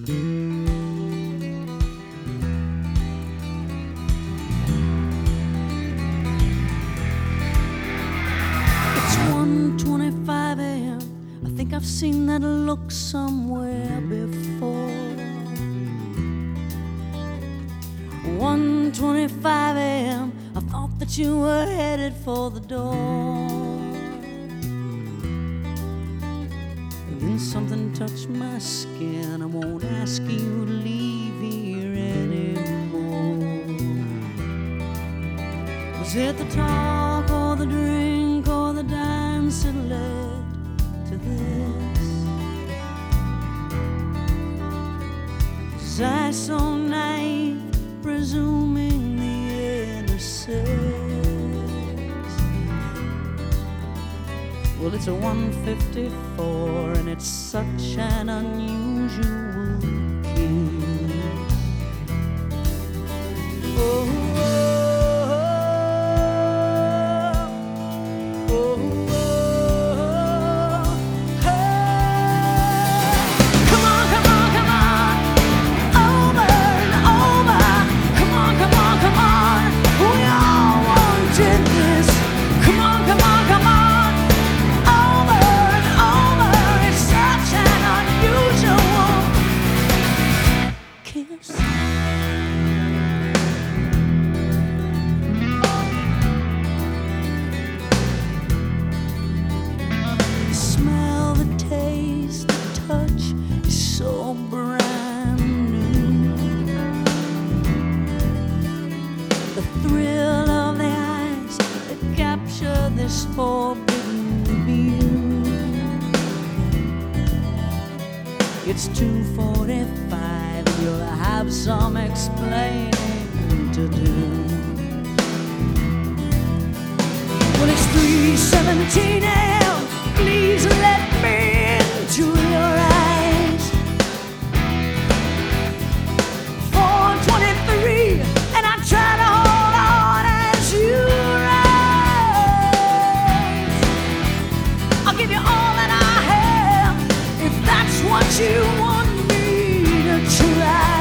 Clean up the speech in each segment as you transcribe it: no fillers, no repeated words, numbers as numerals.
It's 1:25 a.m. I think I've seen that look somewhere before. 1:25 a.m. I thought that you were headed for the door. And then something touched my skin. I won't ask you to leave here anymore. Was it the talk or the drink or the dance that led to this? 'Cause I so naive, presuming the innocence. Well, it's a 1:54 and it's such an unusual kiss. Oh, smell, the taste, the touch is so brand new. The thrill of the eyes that capture this forbidden view. It's 2:45 and you'll have some explaining to do. Well, it's 3:17 a.m. Please let me into your eyes. 4:23 and I try to hold on as you rise. I'll give you all that I have if that's what you want me to try.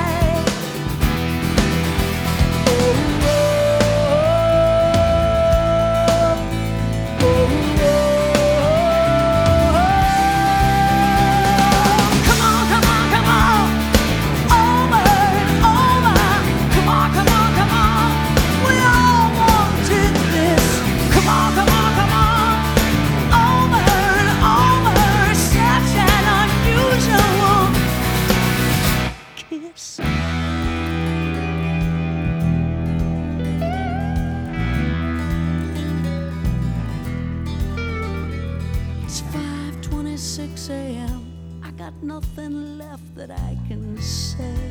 It's 5:26 a.m. I got nothing left that I can say.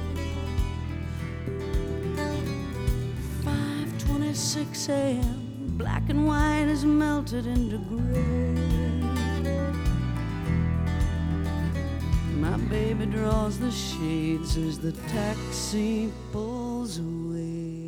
5:26 a.m. Black and white is melted into gray. My baby draws the shades as the taxi pulls away.